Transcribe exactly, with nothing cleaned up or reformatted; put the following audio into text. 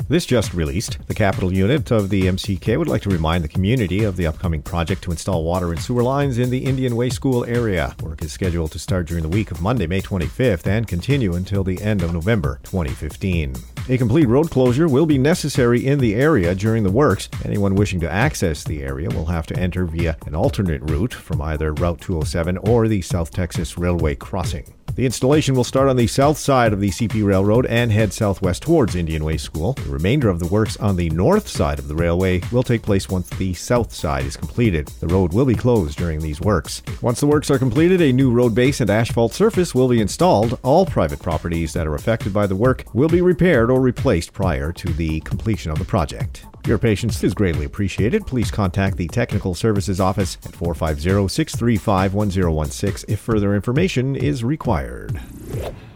This just released. The Capital Unit of the M C K would like to remind the community of the upcoming project to install water and sewer lines in the Indian Way School area. Work is scheduled to start during the week of Monday, May twenty-fifth, and continue until the end of November twenty fifteen. A complete road closure will be necessary in the area during the works. Anyone wishing to access the area will have to enter via an alternate route from either Route two oh seven or the South Texas Railway crossing. The installation will start on the south side of the C P Railroad and head southwest towards Indian Way School. The remainder of the works on the north side of the railway will take place once the south side is completed. The road will be closed during these works. Once the works are completed, a new road base and asphalt surface will be installed. All private properties that are affected by the work will be repaired or replaced prior to the completion of the project. Your patience is greatly appreciated. Please contact the Technical Services Office at four five zero, six three five, one zero one six if further information is required.